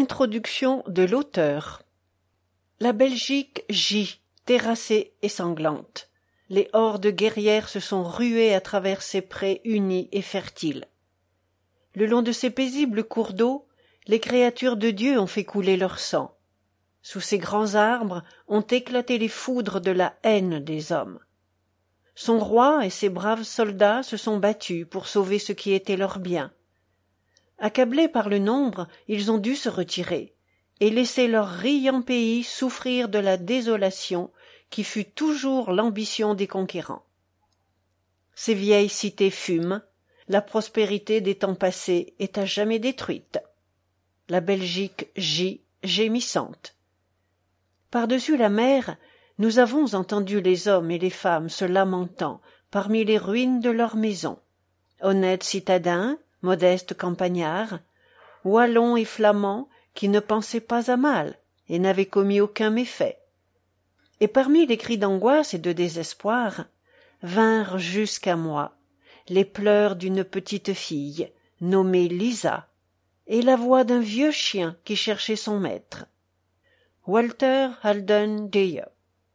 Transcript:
Introduction de l'auteur. La Belgique gît, terrassée et sanglante. Les hordes guerrières se sont ruées à travers ses prés unis et fertiles. Le long de ces paisibles cours d'eau, les créatures de Dieu ont fait couler leur sang. Sous ces grands arbres ont éclaté les foudres de la haine des hommes. Son roi et ses braves soldats se sont battus pour sauver ce qui était leur bien. Accablés par le nombre, ils ont dû se retirer et laisser leur riant pays souffrir de la désolation qui fut toujours l'ambition des conquérants. Ces vieilles cités fument, la prospérité des temps passés est à jamais détruite. La Belgique gît, gémissante. Par-dessus la mer, nous avons entendu les hommes et les femmes se lamentant parmi les ruines de leurs maisons. Honnêtes citadins, modestes campagnards, wallons et flamands qui ne pensaient pas à mal et n'avaient commis aucun méfait. Et parmi les cris d'angoisse et de désespoir, vinrent jusqu'à moi les pleurs d'une petite fille, nommée Lisa, et la voix d'un vieux chien qui cherchait son maître. Walter Alden Dyer.